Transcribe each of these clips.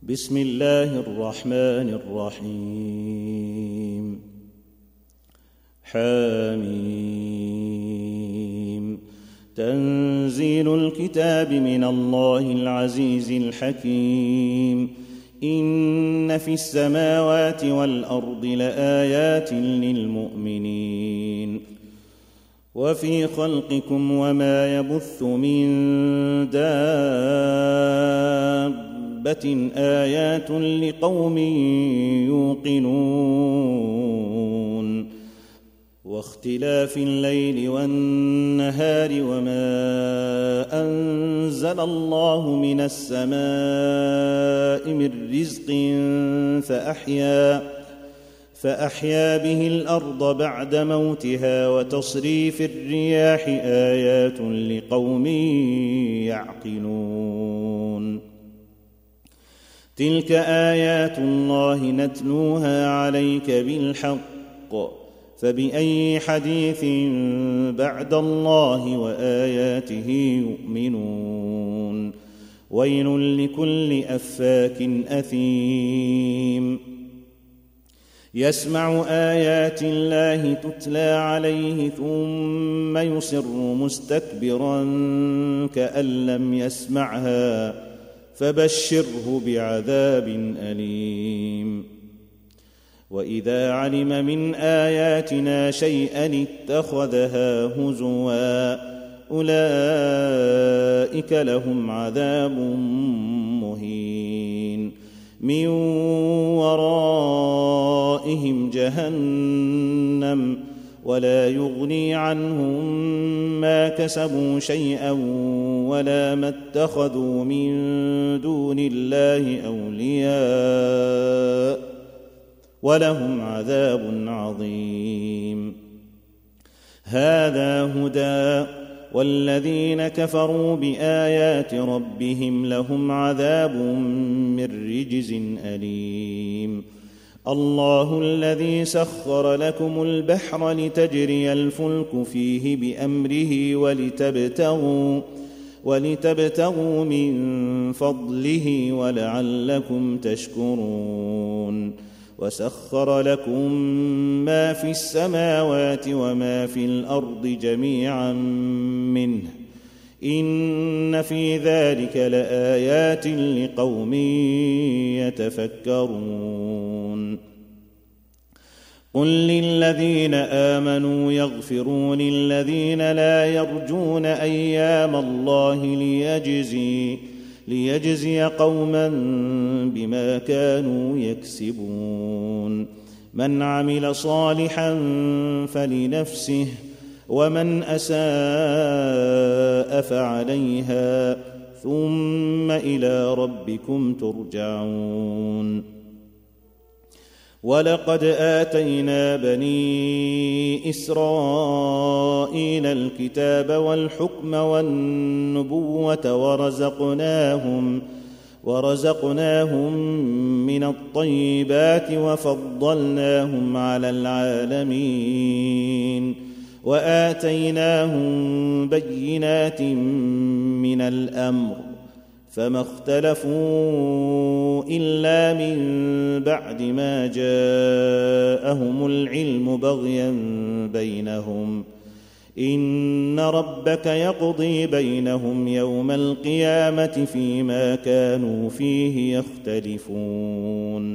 بسم الله الرحمن الرحيم. حميم. تنزيل الكتاب من الله العزيز الحكيم. إن في السماوات والأرض لآيات للمؤمنين وفي خلقكم وما يبث من دابة آيات لقوم يوقنون واختلاف الليل والنهار وما أنزل الله من السماء من رزق فأحيا به الأرض بعد موتها وتصريف الرياح آيات لقوم يعقلون. تلك آيات الله نتلوها عليك بالحق فبأي حديث بعد الله وآياته يؤمنون. ويل لكل أفاك أثيم يسمع آيات الله تتلى عليه ثم يصر مستكبرا كأن لم يسمعها فبشره بعذاب أليم. وإذا علم من آياتنا شيئا اتخذها هزوا أولئك لهم عذاب مهين من ورائهم جهنم ولا يغني عنهم ما كسبوا شيئا ولا ما اتخذوا من دون الله أولياء ولهم عذاب عظيم. هذا هدى والذين كفروا بآيات ربهم لهم عذاب من رجز أليم. الله الذي سخر لكم البحر لتجري الفلك فيه بأمره ولتبتغوا من فضله ولعلكم تشكرون. وسخر لكم ما في السماوات وما في الأرض جميعا منه إن في ذلك لآيات لقوم يتفكرون. قل للذين آمنوا يغفروا للذين لا يرجون أيام الله ليجزي قوما بما كانوا يكسبون. من عمل صالحا فلنفسه ومن أساء فعليها ثم إلى ربكم ترجعون. ولقد آتينا بني إسرائيل الكتاب والحكم والنبوة ورزقناهم من الطيبات وفضلناهم على العالمين وآتيناهم بينات من الأمر فما اختلفوا إلا من بعد ما جاءهم العلم بغيا بينهم إن ربك يقضي بينهم يوم القيامة فيما كانوا فيه يختلفون.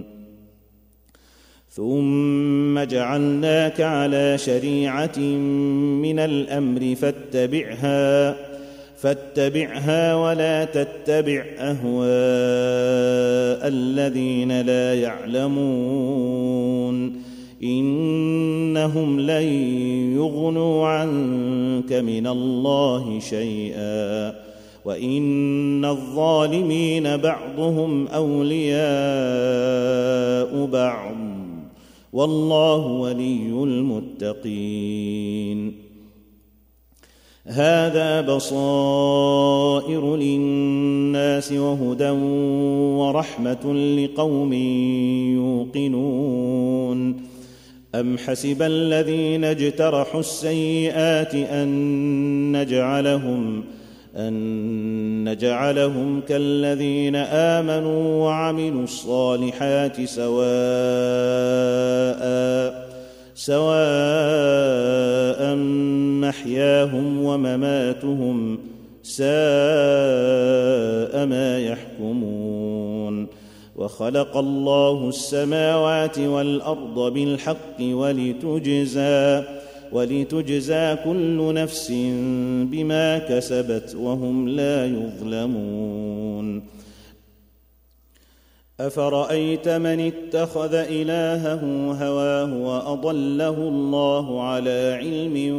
ثم جعلناك على شريعة من الأمر فاتبعها ولا تتبع أهواء الذين لا يعلمون إنهم لن يغنوا عنك من الله شيئا وإن الظالمين بعضهم أولياء بعض والله ولي المتقين. هذا بصائر للناس وهدى ورحمة لقوم يوقنون. أم حسب الذين اجترحوا السيئات أن أن نجعلهم كالذين آمنوا وعملوا الصالحات سواء محياهم ومماتهم ساء ما يحكمون. وخلق الله السماوات والأرض بالحق ولتجزى كل نفس بما كسبت وهم لا يظلمون. أفرأيت من اتخذ إلهه هواه وأضله الله على علم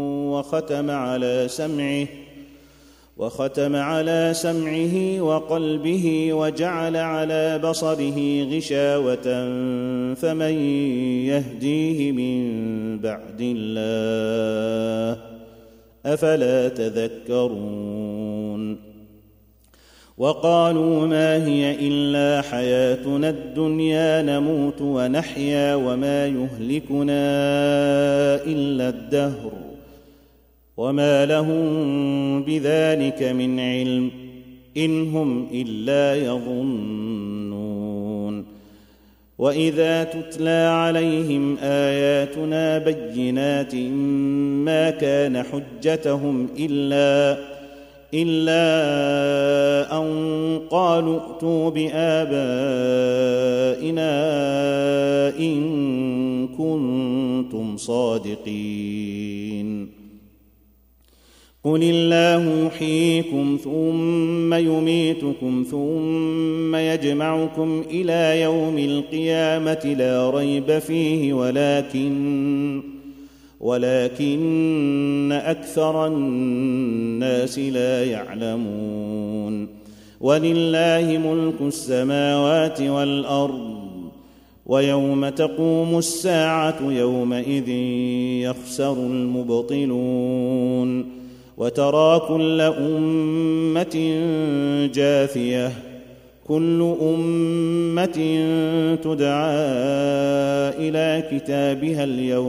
وختم على سمعه وقلبه وجعل على بصره غشاوة فمن يهديه من بعد الله أفلا تذكرون. وقالوا ما هي إلا حياتنا الدنيا نموت ونحيا وما يهلكنا إلا الدهر وما لهم بذلك من علم إن هم إلا يظنون. وإذا تتلى عليهم آياتنا بينات ما كان حجتهم إلا أن قالوا ائتوا بآبائنا إن كنتم صادقين. قل الله يحييكم ثم يميتكم ثم يجمعكم إلى يوم القيامة لا ريب فيه ولكن أكثر الناس لا يعلمون. ولله ملك السماوات والأرض ويوم تقوم الساعة يومئذ يخسر المبطلون. وترى كل أمة جاثية كل أمة تدعى إلى كتابها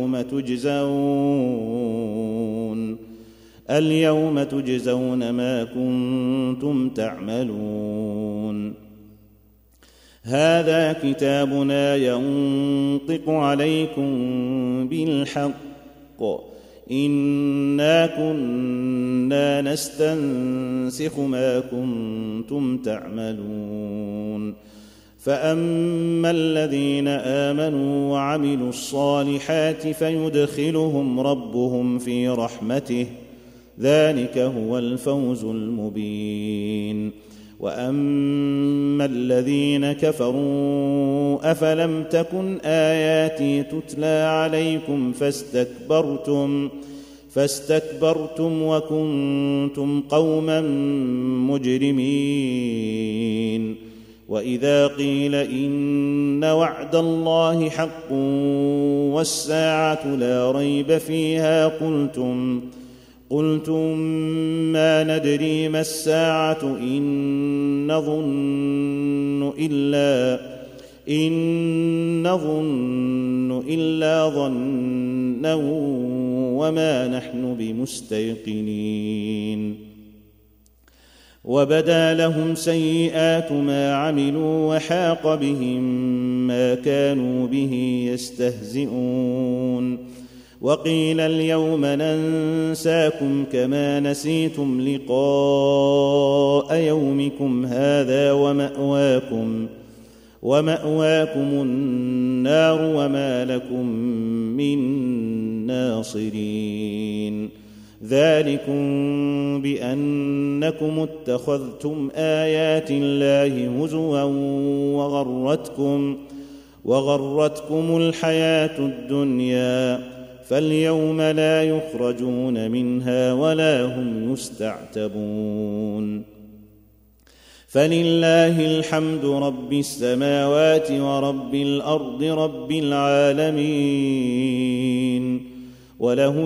اليوم تجزون ما كنتم تعملون. هذا كتابنا ينطق عليكم بالحق إنا كنا نستنسخ ما كنتم تعملون. فأما الذين آمنوا وعملوا الصالحات فيدخلهم ربهم في رحمته ذلك هو الفوز المبين. وأما الذين كفروا أفلم تكن آياتي تتلى عليكم فاستكبرتم وكنتم قوما مجرمين. وإذا قيل إن وعد الله حق والساعة لا ريب فيها قلتم ما ندري ما الساعة إن نظن إلا ظنا وما نحن بمستيقنين. وبدا لهم سيئات ما عملوا وحاق بهم ما كانوا به يستهزئون. وقيل اليوم ننساكم كما نسيتم لقاء يومكم هذا ومأواكم النار وما لكم من ناصرين. ذلكم بأنكم اتخذتم آيات الله هزوا وغرتكم الحياة الدنيا فاليوم لا يخرجون منها ولا هم يستعتبون. فلله الحمد رب السماوات ورب الأرض رب العالمين وله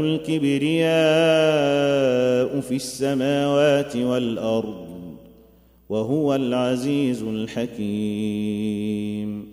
الكبرياء في السماوات والأرض وهو العزيز الحكيم.